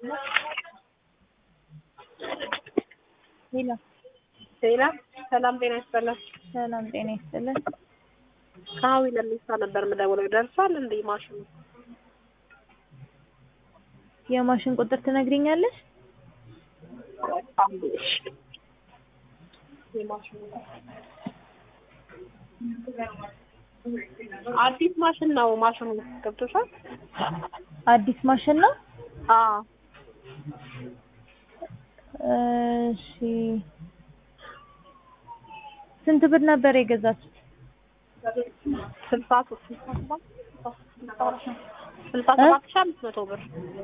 ሌላ ሰላም ጤና ይስጥልን። ሰላም ጤና ይስጥልን። ካዊ ለሚሳ ነበር የምደውለው። ደርሷል እንዴ ማሽኑ? የማሽን ቁጥር ትነግሪኛለሽ? አዲስ ማሽን ነው። ማሽኑ ገብቶሻል? አዲስ ማሽን ነው? አዎ። እሺ ስንት ብር ነበር የገዛችሁት? 67,500 ብር።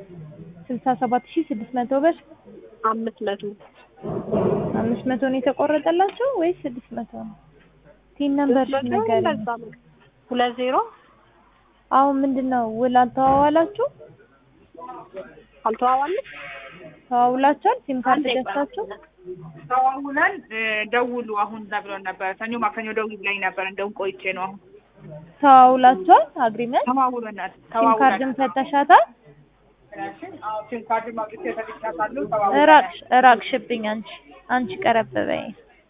67,600 ብር። 500 500 ነው የተቆረጠላችሁ ወይስ 600 ነው? ቲን ነምበር ንገሪኝ። 20 አሁን ምንድነው ውል አልተዋዋላችሁ? አልተዋዋልንም። ተዋውላችኋል? ሲም ካርድ ገዝታችሁ? ተዋውለን ደውሉ አሁን ብሎን ነበር። ሰኞ ማክሰኞ ደውል ብላኝ ነበር። እንደውም ቆይቼ ነው አሁን። ተዋውላችኋል? አግሪመንት ተዋውለናል። ሲም ካርድም ሰጥተሻታል? አዎ ሲም ካርድ ማግኘት ተፈልጋለሁ። እራቅሽብኝ አንቺ ቀረብ በይ።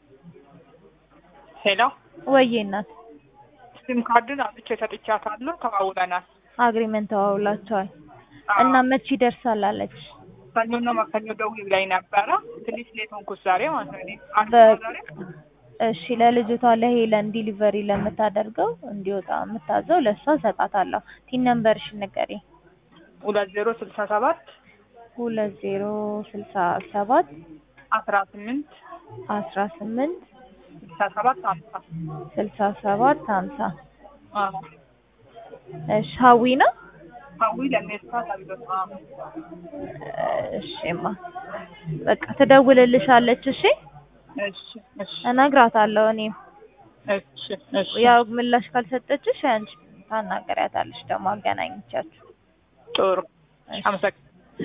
ሄሎ ወይዬ እናት ሲም ካርድን አውጥቼ ሰጥቻታለሁ። ተዋውለናል። አግሪመንት ተዋውላችኋል እና መቼ ይደርሳል አለች? ሰኞና ማክሰኞ ደውል ብላኝ ነበረ። ትንሽ ሌት ሆንኩት ዛሬ ማለት ነው። እሺ ለልጅቷ ለሄለን ዲሊቨሪ ለምታደርገው እንዲወጣ የምታዘው ለሷ ሰጣታለሁ። ቲን ነምበርሽን ንገሪኝ። 2067 2067 18 67 50 አዎ እሺ ሀዊ ነው? ሀዊ ለሜሳ ታብሎት እሺማ በቃ ትደውልልሻለች። እሺ እሺ እነግራታለሁ እኔም። እሺ ያው ምላሽ ካልሰጠችሽ አንቺ ታናገሪያታለሽ ደግሞ አገናኝቻችሁ። ጥሩ አመሰግናለሁ።